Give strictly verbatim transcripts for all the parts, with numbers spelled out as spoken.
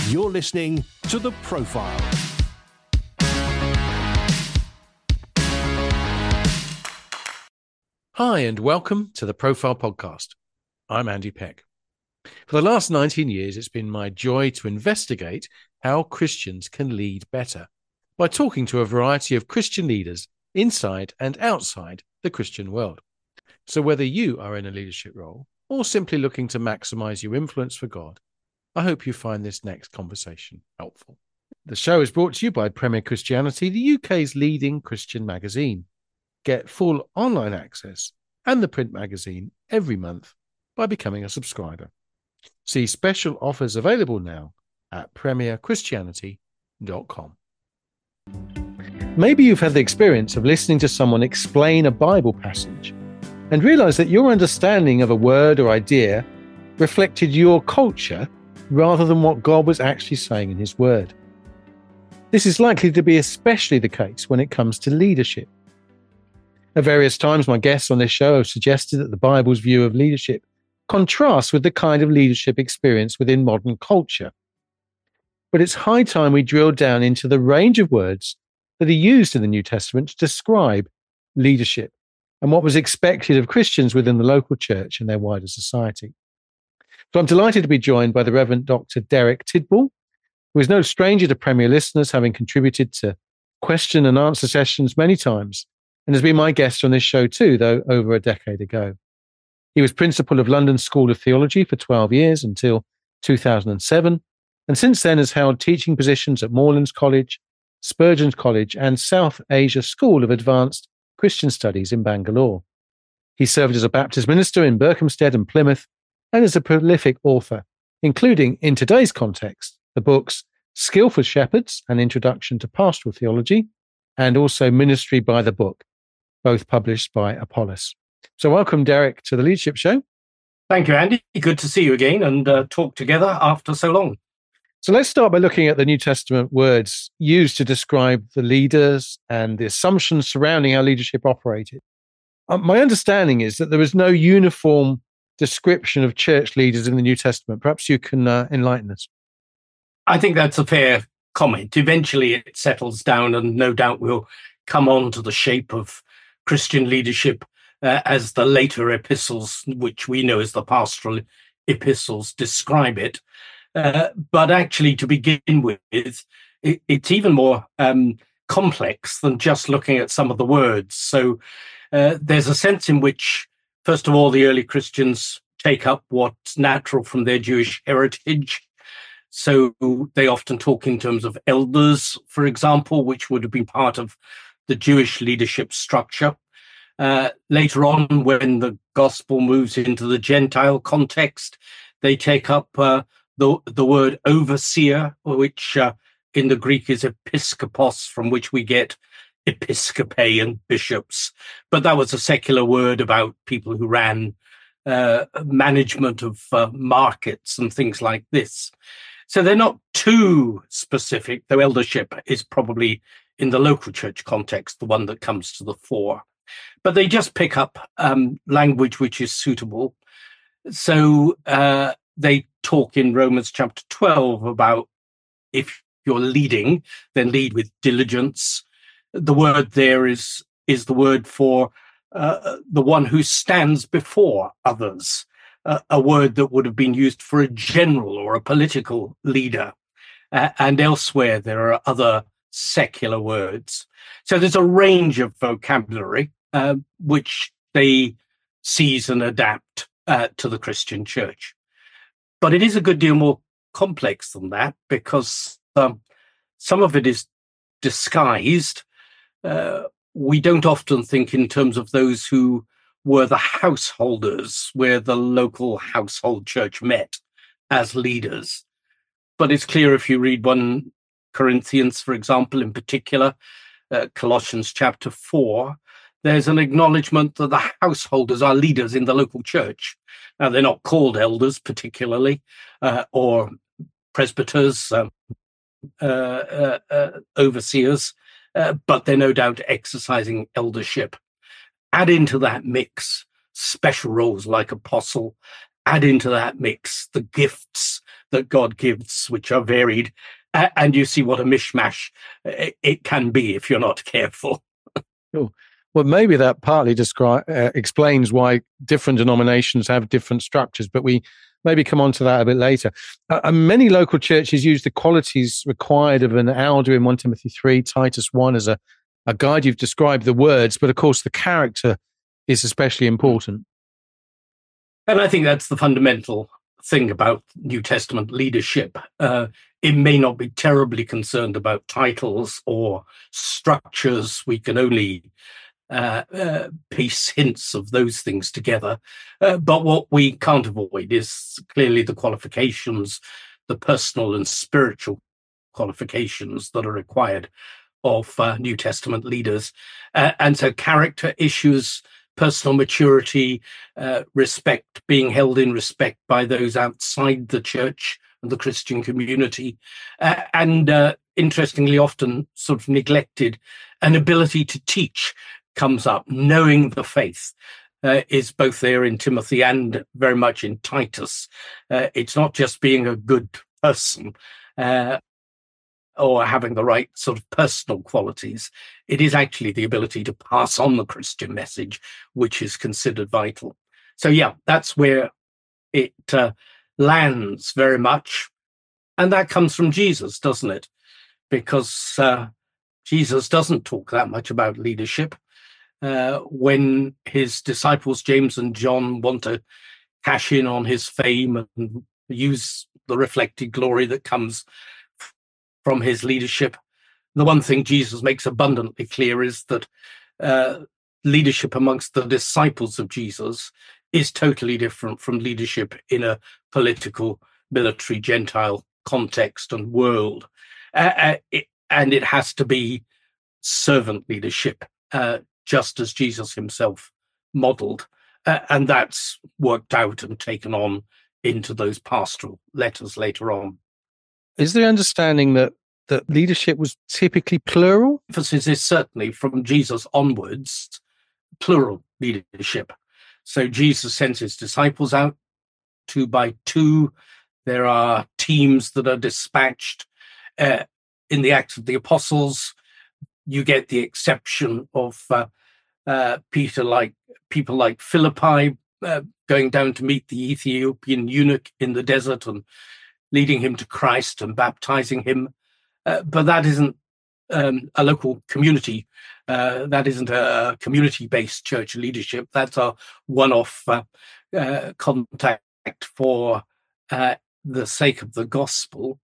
You're listening to The Profile. Hi, and welcome to The Profile Podcast. I'm Andy Peck. For the last nineteen years, it's been my joy to investigate how Christians can lead better by talking to a variety of Christian leaders inside and outside the Christian world. So whether you are in a leadership role or simply looking to maximize your influence for God, I hope you find this next conversation helpful. The show is brought to you by Premier Christianity, the U K's leading Christian magazine. Get full online access and the print magazine every month by becoming a subscriber. See special offers available now at premier christianity dot com. Maybe you've had the experience of listening to someone explain a Bible passage and realize that your understanding of a word or idea reflected your culture rather than what God was actually saying in his word. This is likely to be especially the case when it comes to leadership. At various times, my guests on this show have suggested that the Bible's view of leadership contrasts with the kind of leadership experience within modern culture. But it's high time we drill down into the range of words that are used in the New Testament to describe leadership and what was expected of Christians within the local church and their wider society. So I'm delighted to be joined by the Reverend Doctor Derek Tidball, who is no stranger to Premier listeners, having contributed to question and answer sessions many times, and has been my guest on this show too, though over a decade ago. He was principal of London School of Theology for twelve years until two thousand seven, and since then has held teaching positions at Moorlands College, Spurgeon College, and South Asia School of Advanced Christian Studies in Bangalore. He served as a Baptist minister in Berkhamsted and Plymouth, and is a prolific author, including, in today's context, the books Skillful Shepherds, An Introduction to Pastoral Theology, and also Ministry by the Book, both published by Apollos. So welcome, Derek, to the Leadership Show. Thank you, Andy. Good to see you again and uh, talk together after so long. So let's start by looking at the New Testament words used to describe the leaders and the assumptions surrounding how leadership operated. Uh, my understanding is that there is no uniform description of church leaders in the New Testament. Perhaps you can uh, enlighten us. I think that's a fair comment. Eventually it settles down, and no doubt we'll come on to the shape of Christian leadership uh, as the later epistles, which we know as the pastoral epistles, describe it. Uh, but actually, to begin with, it, it's even more um, complex than just looking at some of the words. So uh, there's a sense in which, first of all, the early Christians take up what's natural from their Jewish heritage. So they often talk in terms of elders, for example, which would have been part of the Jewish leadership structure. Uh, later on, when the gospel moves into the Gentile context, they take up uh, the, the word overseer, which uh, in the Greek is episkopos, from which we get episcopae and bishops. But that was a secular word about people who ran uh, management of uh, markets and things like this. So they're not too specific, though eldership is probably, in the local church context, the one that comes to the fore. But they just pick up um, language which is suitable. So uh, they talk in Romans chapter twelve about if you're leading, then lead with diligence. The word there is, is the word for uh, the one who stands before others. Uh, a word that would have been used for a general or a political leader. Uh, and elsewhere, there are other secular words. So there's a range of vocabulary uh, which they seize and adapt uh, to the Christian church. But it is a good deal more complex than that, because um, some of it is disguised. Uh, we don't often think in terms of those who were the householders, where the local household church met as leaders. But it's clear if you read First Corinthians, for example, in particular, uh, Colossians chapter four, there's an acknowledgement that the householders are leaders in the local church. Now, they're not called elders particularly, uh, or presbyters, um, uh, uh, uh, overseers, uh, but they're no doubt exercising eldership. Add into that mix special roles like apostle, add into that mix the gifts that God gives, which are varied, and you see what a mishmash it can be if you're not careful. Cool. Well, maybe that partly describe, uh, explains why different denominations have different structures, but we maybe come on to that a bit later. Uh, many local churches use the qualities required of an elder in First Timothy three, Titus one as a, a guide. You've described the words, but of course the character is especially important. And I think that's the fundamental thing about New Testament leadership. Uh, it may not be terribly concerned about titles or structures. We can only uh, uh, piece hints of those things together. Uh, but what we can't avoid is clearly the qualifications, the personal and spiritual qualifications that are required of uh, New Testament leaders. Uh, and so character issues, personal maturity, uh, respect, being held in respect by those outside the church and the Christian community, uh, and uh, interestingly often sort of neglected, an ability to teach comes up. Knowing the faith uh, is both there in Timothy and very much in Titus. Uh, it's not just being a good person, uh, or having the right sort of personal qualities. It is actually the ability to pass on the Christian message, which is considered vital. So yeah, that's where it uh, lands very much. And that comes from Jesus, doesn't it? Because uh, Jesus doesn't talk that much about leadership. Uh, when his disciples, James and John, want to cash in on his fame and use the reflected glory that comes from his leadership, the one thing Jesus makes abundantly clear is that uh, leadership amongst the disciples of Jesus is totally different from leadership in a political, military, Gentile context and world. Uh, uh, it, and it has to be servant leadership, uh, just as Jesus himself modeled. Uh, and that's worked out and taken on into those pastoral letters later on. Is there understanding that that leadership was typically plural? Emphasis is certainly from Jesus onwards, plural leadership. So Jesus sends his disciples out two by two. There are teams that are dispatched. Uh, in the Acts of the Apostles, you get the exception of uh, uh, Peter, like people like Philippi, uh, going down to meet the Ethiopian eunuch in the desert and leading him to Christ and baptizing him. Uh, but that isn't um, a local community. Uh, that isn't a community-based church leadership. That's a one-off uh, uh, contact for uh, the sake of the gospel.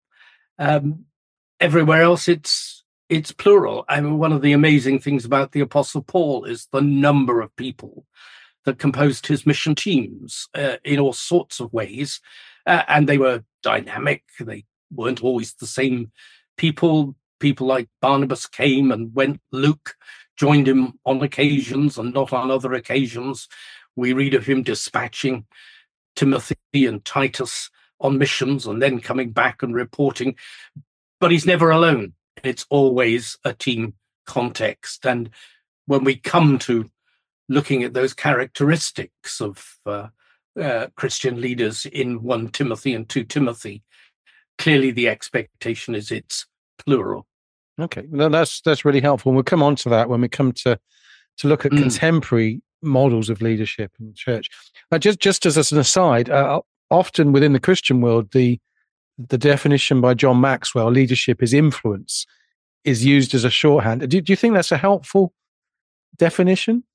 Um, everywhere else, it's it's plural. I mean, one of the amazing things about the Apostle Paul is the number of people that composed his mission teams uh, in all sorts of ways, uh, and they were dynamic. They weren't always the same people. People like Barnabas came and went. Luke joined him on occasions and not on other occasions. We read of him dispatching Timothy and Titus on missions and then coming back and reporting. But he's never alone. It's always a team context. And when we come to looking at those characteristics of uh, uh, Christian leaders in First Timothy and Second Timothy, clearly the expectation is it's plural. Okay, no, that's that's really helpful. And we'll come on to that when we come to to look at mm. contemporary models of leadership in the church. Uh, just just as an aside, uh, often within the Christian world, the the definition by John Maxwell, leadership is influence, is used as a shorthand. Do, do you think that's a helpful definition?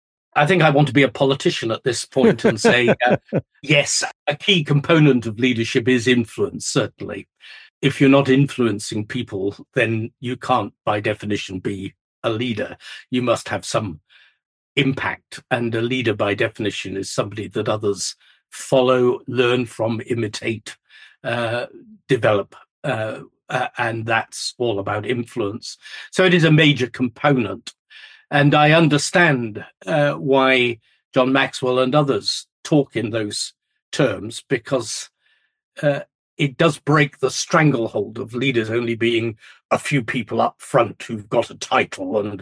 I think I want to be a politician at this point and say, uh, yes, a key component of leadership is influence, certainly. If you're not influencing people, then you can't, by definition, be a leader. You must have some impact. And a leader, by definition, is somebody that others follow, learn from, imitate, uh, develop. Uh, uh, and that's all about influence. So it is a major component. And I understand uh, why John Maxwell and others talk in those terms, because uh, it does break the stranglehold of leaders only being a few people up front who've got a title, and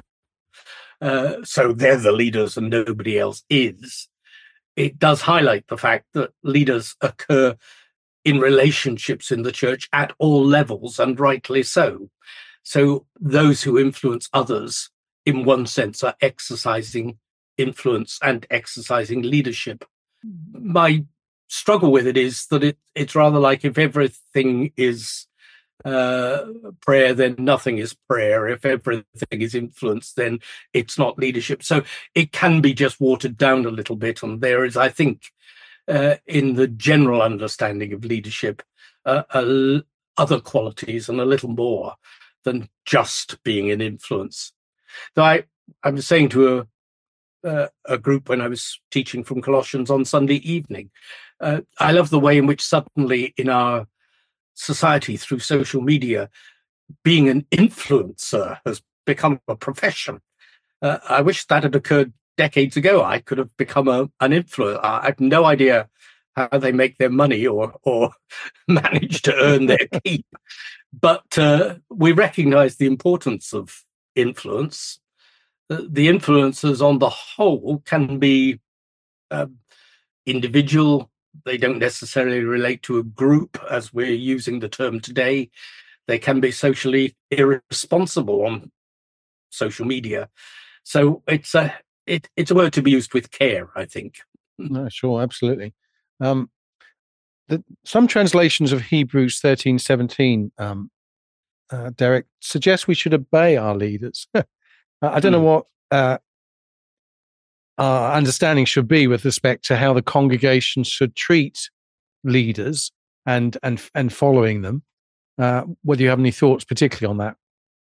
uh, so they're the leaders and nobody else is. It does highlight the fact that leaders occur in relationships in the church at all levels, and rightly so. So those who influence others, in one sense, are exercising influence and exercising leadership. My struggle with it is that it, it's rather like if everything is uh, prayer, then nothing is prayer. If everything is influence, then it's not leadership. So it can be just watered down a little bit. And there is, I think, uh, in the general understanding of leadership, uh, uh, other qualities and a little more than just being an influence. Though I, I was saying to a Uh, a group when I was teaching from Colossians on Sunday evening. Uh, I love the way in which suddenly in our society through social media, being an influencer has become a profession. Uh, I wish that had occurred decades ago. I could have become a, an influencer. I have no idea how they make their money or, or manage to earn their keep. But uh, we recognize the importance of influence. The influences on the whole can be uh, individual. They don't necessarily relate to a group as we're using the term today. They can be socially irresponsible on social media. So it's a it, it's a word to be used with care, I think. No, sure, absolutely. Um, the, some translations of Hebrews thirteen seventeen, um, uh, Derek, suggest we should obey our leaders. I don't know what uh, our understanding should be with respect to how the congregation should treat leaders and and and following them. Uh, whether you have any thoughts, particularly on that?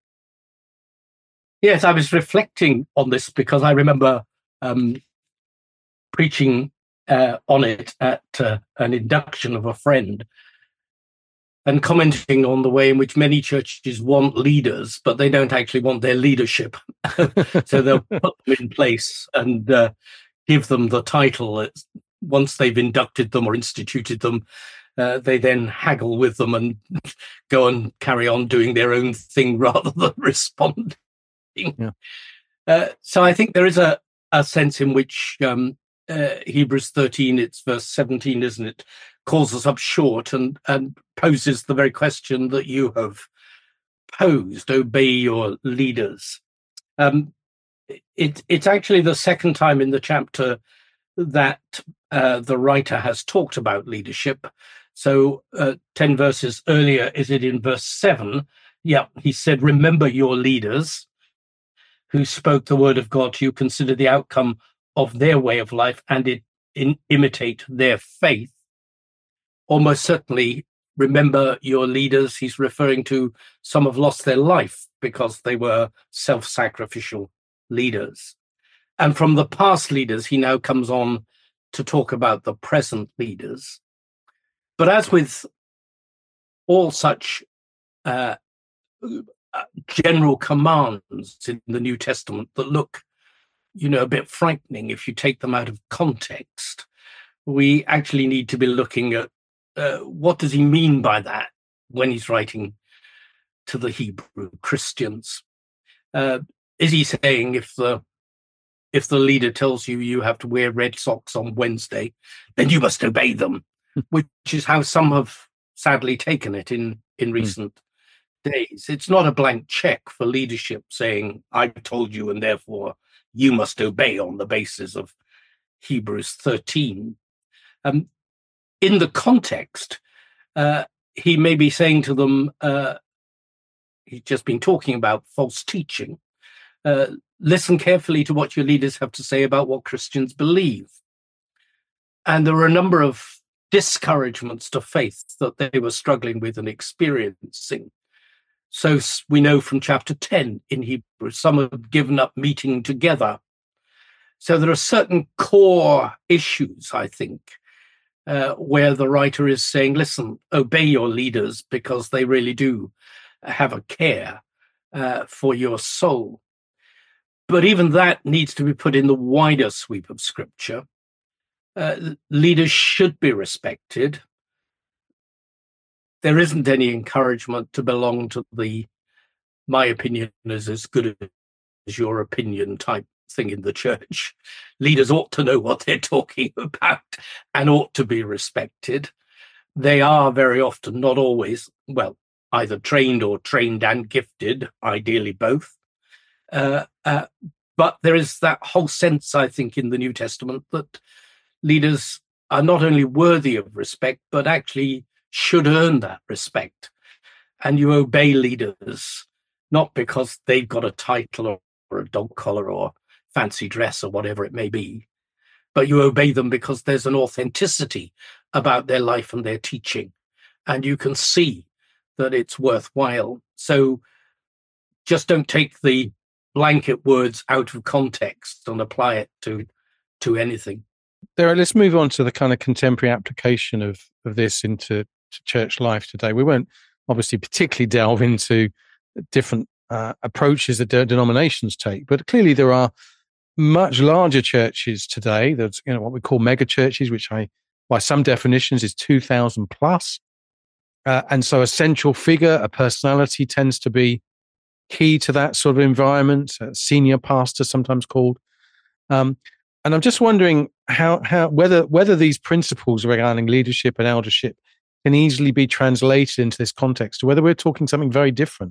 Yes, I was reflecting on this because I remember um, preaching uh, on it at uh, an induction of a friend, and commenting on the way in which many churches want leaders, but they don't actually want their leadership. So they'll put them in place and uh, give them the title. It's, once they've inducted them or instituted them, uh, they then haggle with them and go and carry on doing their own thing rather than responding. Yeah. Uh, so I think there is a, a sense in which um, uh, Hebrews thirteen, it's verse seventeen, isn't it, calls us up short and, and poses the very question that you have posed: obey your leaders. Um, it, it's actually the second time in the chapter that uh, the writer has talked about leadership. So uh, ten verses earlier, is it in verse seven? Yeah, he said, remember your leaders who spoke the word of God to you, consider the outcome of their way of life and it, in, imitate their faith. Almost certainly, remember your leaders. He's referring to some have lost their life because they were self-sacrificial leaders. And from the past leaders, he now comes on to talk about the present leaders. But as with all such uh, general commands in the New Testament that look, you know, a bit frightening if you take them out of context, we actually need to be looking at uh, what does he mean by that when he's writing to the Hebrew Christians. Uh, is he saying if the if the leader tells you you have to wear red socks on Wednesday, then you must obey them, which is how some have sadly taken it in, in recent mm. days. It's not a blank check for leadership saying, I told you, and therefore you must obey on the basis of Hebrews thirteen. Um, in the context, uh, he may be saying to them, uh, he's just been talking about false teaching. Uh, listen carefully to what your leaders have to say about what Christians believe. And there are a number of discouragements to faith that they were struggling with and experiencing. So we know from chapter ten in Hebrews, some have given up meeting together. So there are certain core issues, I think, uh, where the writer is saying, listen, obey your leaders because they really do have a care uh, for your soul. But even that needs to be put in the wider sweep of Scripture. Uh, leaders should be respected. There isn't any encouragement to belong to the my opinion is as good as your opinion type thing in the church. Leaders ought to know what they're talking about and ought to be respected. They are very often, not always, well, either trained or trained and gifted, ideally both. Uh, uh, but there is that whole sense, I think, in the New Testament that leaders are not only worthy of respect, but actually should earn that respect. And you obey leaders, not because they've got a title or, or a dog collar or fancy dress or whatever it may be, but you obey them because there's an authenticity about their life and their teaching, and you can see that it's worthwhile. So just don't take the blanket words out of context and apply it to to anything. There, let's move on to the kind of contemporary application of, of this into to church life today. We won't obviously particularly delve into different uh, approaches that de- denominations take, but clearly there are much larger churches today. There's, you know, what we call mega churches, which I, by some definitions, is two thousand plus. Uh, and so a central figure, a personality tends to be key to that sort of environment, a senior pastor sometimes called. Um, and I'm just wondering how, how whether whether these principles regarding leadership and eldership can easily be translated into this context, or whether we're talking something very different.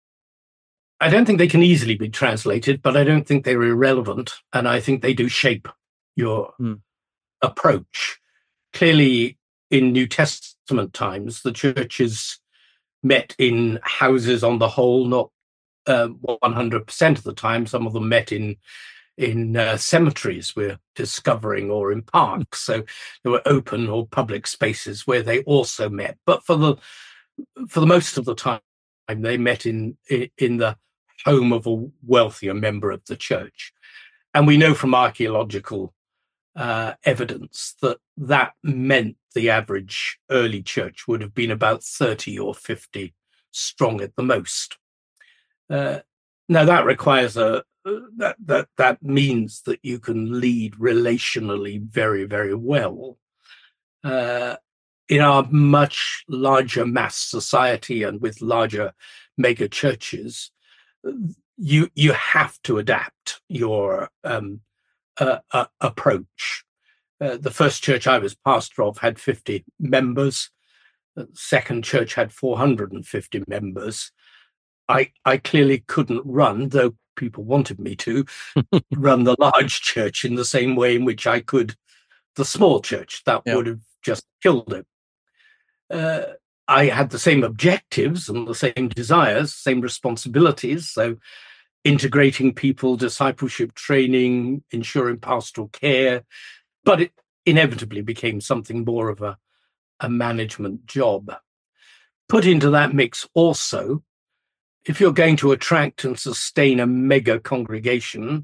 I don't think they can easily be translated, but I don't think they're irrelevant. And I think they do shape your mm. approach. Clearly, in New Testament times, the churches met in houses on the whole, not uh, one hundred percent of the time. Some of them met in in uh, cemeteries, we're discovering, or in parks. So there were open or public spaces where they also met. But for the for the most of the time, they met in in the home of a wealthier member of the church. And we know from archaeological uh, evidence that that meant the average early church would have been about thirty or fifty strong at the most. Uh, now that requires a that that that means that you can lead relationally very, very well. Uh, in our much larger mass society and with larger mega churches, you you have to adapt your um, uh, uh, approach. Uh, the first church I was pastor of had fifty members. The second church had four hundred fifty members. I, I clearly couldn't run, though people wanted me to, run the large church in the same way in which I could the small church. That yeah. would have just killed it. Uh, I had the same objectives and the same desires, same responsibilities. So integrating people, discipleship training, ensuring pastoral care, but it inevitably became something more of a, a management job. Put into that mix also, if you're going to attract and sustain a mega congregation,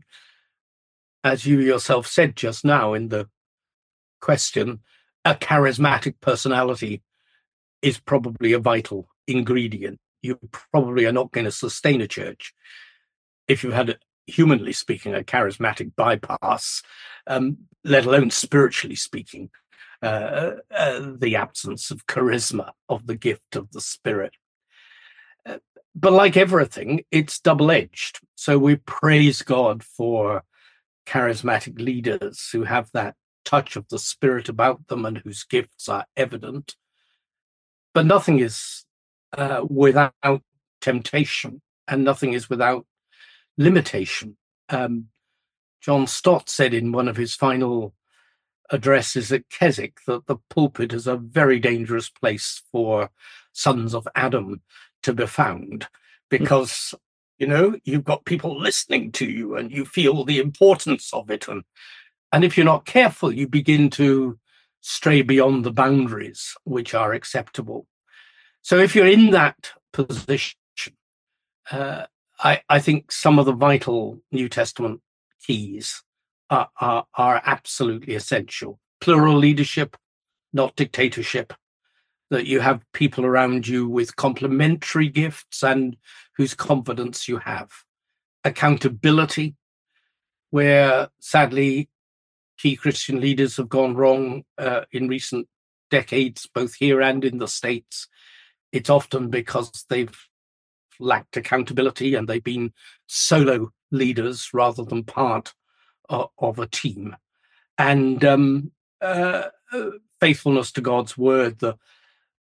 as you yourself said just now in the question, a charismatic personality is probably a vital ingredient. You probably are not going to sustain a church if you had, humanly speaking, a charismatic bypass, um, let alone spiritually speaking, uh, uh, the absence of charisma, of the gift of the Spirit. Uh, but like everything, it's double-edged. So we praise God for charismatic leaders who have that touch of the Spirit about them and whose gifts are evident. But nothing is uh, without temptation, and nothing is without limitation. Um, John Stott said in one of his final addresses at Keswick that the pulpit is a very dangerous place for sons of Adam to be found, because, you know, you've got people listening to you and you feel the importance of it. And, and if you're not careful, you begin to stray beyond the boundaries which are acceptable. So if you're in that position, uh, I, I think some of the vital New Testament keys are, are, are absolutely essential. Plural leadership, not dictatorship, that you have people around you with complementary gifts and whose confidence you have. Accountability, where sadly key Christian leaders have gone wrong uh, in recent decades, both here and in the States. It's often because they've lacked accountability and they've been solo leaders rather than part of, of a team. And um, uh, faithfulness to God's word, the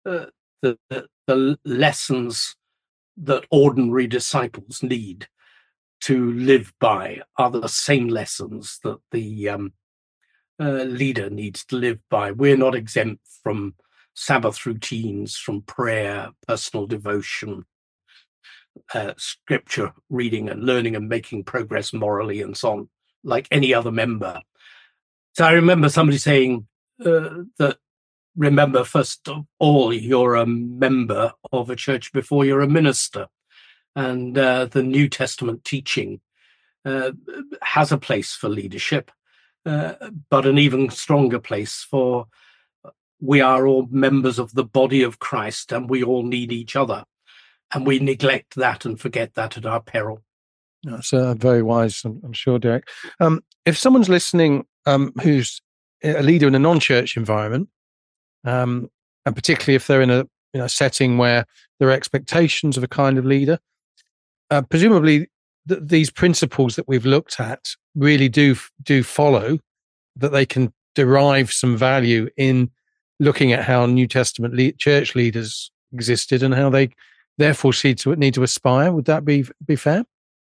uh, the, the the lessons that ordinary disciples need to live by are the same lessons that the um, uh, leader needs to live by. We're not exempt from Sabbath routines, from prayer, personal devotion, uh, scripture reading and learning and making progress morally and so on, like any other member. So I remember somebody saying uh, that, remember, first of all, you're a member of a church before you're a minister. And uh, the New Testament teaching uh, has a place for leadership, uh, but an even stronger place for we are all members of the body of Christ and we all need each other. And we neglect that and forget that at our peril. That's uh, very wise, I'm, I'm sure, Derek. Um, if someone's listening um, who's a leader in a non-church environment, um, and particularly if they're in a you know, setting where there are expectations of a kind of leader, uh, presumably th- these principles that we've looked at really do do follow, that they can derive some value in looking at how New Testament le- church leaders existed and how they therefore need to, need to aspire. Would that be be fair?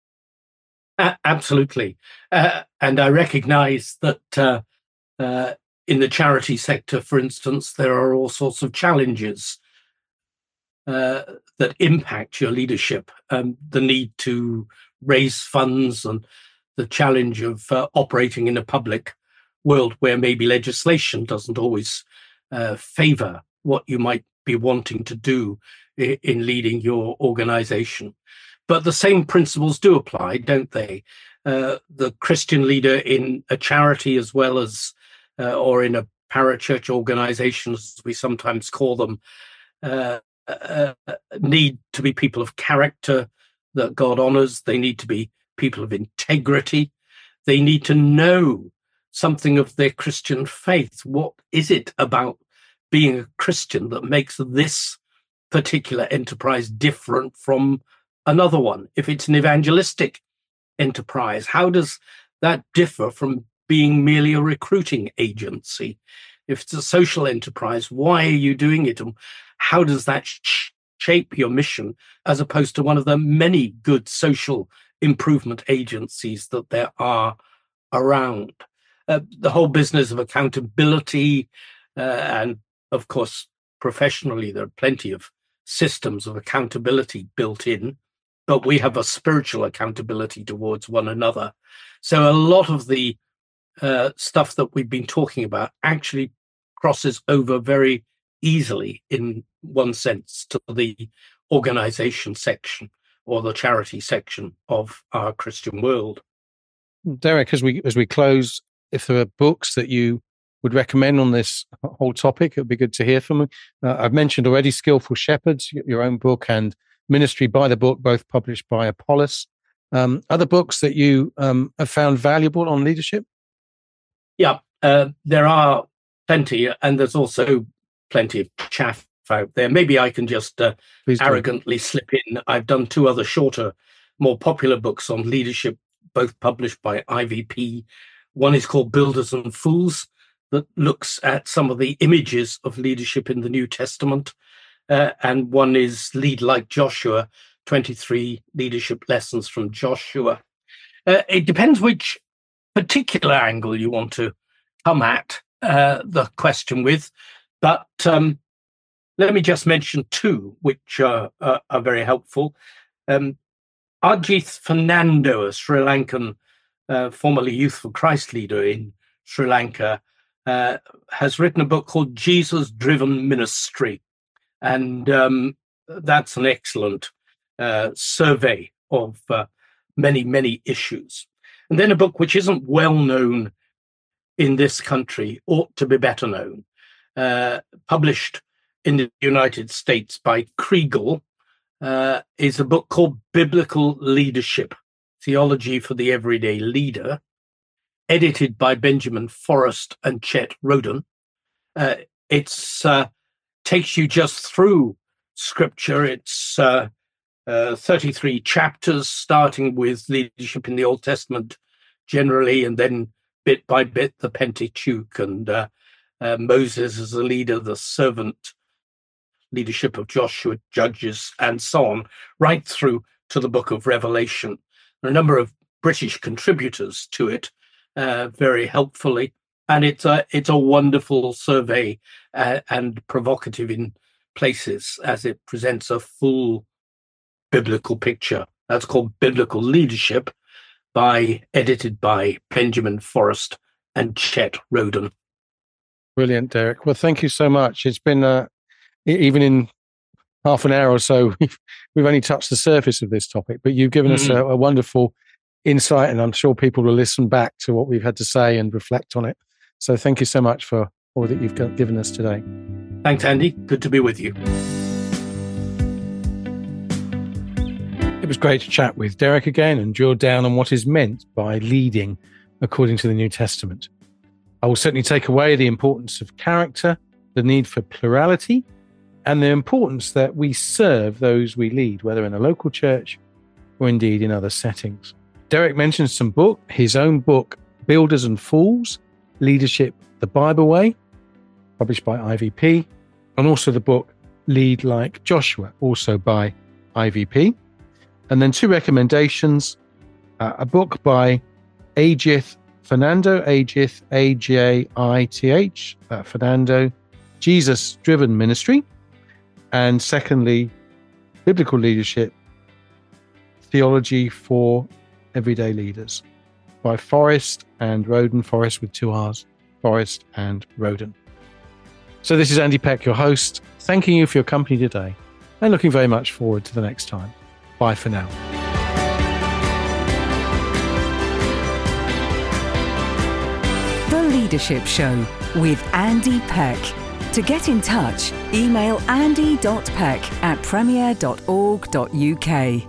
Uh, absolutely. Uh, and I recognize that uh, uh, in the charity sector, for instance, there are all sorts of challenges uh, that impact your leadership. Um, the need to raise funds and the challenge of uh, operating in a public world where maybe legislation doesn't always uh, favor what you might be wanting to do in, in leading your organization. But the same principles do apply, don't they? Uh, the Christian leader in a charity as well as, uh, or in a parachurch organization, as we sometimes call them, uh, uh, need to be people of character that God honors. They need to be people of integrity. They need to know something of their Christian faith. What is it about being a Christian that makes this particular enterprise different from another one? If it's an evangelistic enterprise, how does that differ from being merely a recruiting agency? If it's a social enterprise, why are you doing it? And how does that sh- shape your mission as opposed to one of the many good social improvement agencies that there are around? Uh, the whole business of accountability, uh, and of course, professionally, there are plenty of systems of accountability built in, but we have a spiritual accountability towards one another. So a lot of the uh, stuff that we've been talking about actually crosses over very easily, in one sense, to the organization section or the charity section of our Christian world. Derek, as we as we close, if there are books that you would recommend on this whole topic, it would be good to hear from you. Uh, I've mentioned already Skillful Shepherds, your own book, and Ministry by the Book, both published by Apollos. Um, other books that you um, have found valuable on leadership? Yeah, uh, there are plenty, and there's also plenty of chaff out there. Maybe I can just uh, arrogantly slip in. I've done two other shorter, more popular books on leadership, both published by I V P. One is called Builders and Fools, that looks at some of the images of leadership in the New Testament. Uh, and one is Lead Like Joshua, twenty-three leadership lessons from Joshua. Uh, it depends which particular angle you want to come at uh, the question with. But um, let me just mention two, which uh, uh, are very helpful. Um, Ajith Fernando, a Sri Lankan, uh, formerly Youth for Christ leader in Sri Lanka, uh, has written a book called Jesus Driven Ministry. And um, that's an excellent uh, survey of uh, many, many issues. And then a book which isn't well known in this country, ought to be better known, uh, published in the United States by Kriegel, uh, is a book called Biblical Leadership, Theology for the Everyday Leader, edited by Benjamin Forrest and Chet Roden. Uh, it's uh, takes you just through Scripture. It's uh, uh, thirty-three chapters, starting with leadership in the Old Testament generally, and then bit by bit the Pentateuch and uh, uh, Moses as a leader, the servant leadership of Joshua, Judges, and so on, right through to the book of Revelation. There are a number of British contributors to it, uh, very helpfully, and it's a it's a wonderful survey uh, and provocative in places as it presents a full biblical picture. That's called Biblical Leadership, by edited by Benjamin Forrest and Chet Roden. Brilliant, Derek. Well, thank you so much. It's been uh, even in half an hour or so, we've, we've only touched the surface of this topic, but you've given mm-hmm. us a, a wonderful insight, and I'm sure people will listen back to what we've had to say and reflect on it. So thank you so much for all that you've given us today. Thanks, Andy. Good to be with you. It was great to chat with Derek again and drill down on what is meant by leading according to the New Testament. I will certainly take away the importance of character, the need for plurality, and the importance that we serve those we lead, whether in a local church or indeed in other settings. Derek mentioned some book, his own book, Builders and Fools, Leadership the Bible Way, published by I V P, and also the book Lead Like Joshua, also by I V P. And then two recommendations, uh, a book by Ajith Fernando, Ajith, A J I T H, uh, Fernando, Jesus Driven Ministry. And secondly, Biblical Leadership, Theology for Everyday Leaders by Forrest and Roden, Forrest with two R's, Forrest and Roden. So this is Andy Peck, your host, thanking you for your company today and looking very much forward to the next time. Bye for now. The Leadership Show with Andy Peck. To get in touch, email andy dot peck at premier dot org dot U K.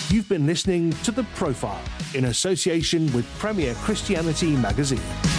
You've been listening to The Profile in association with Premier Christianity Magazine.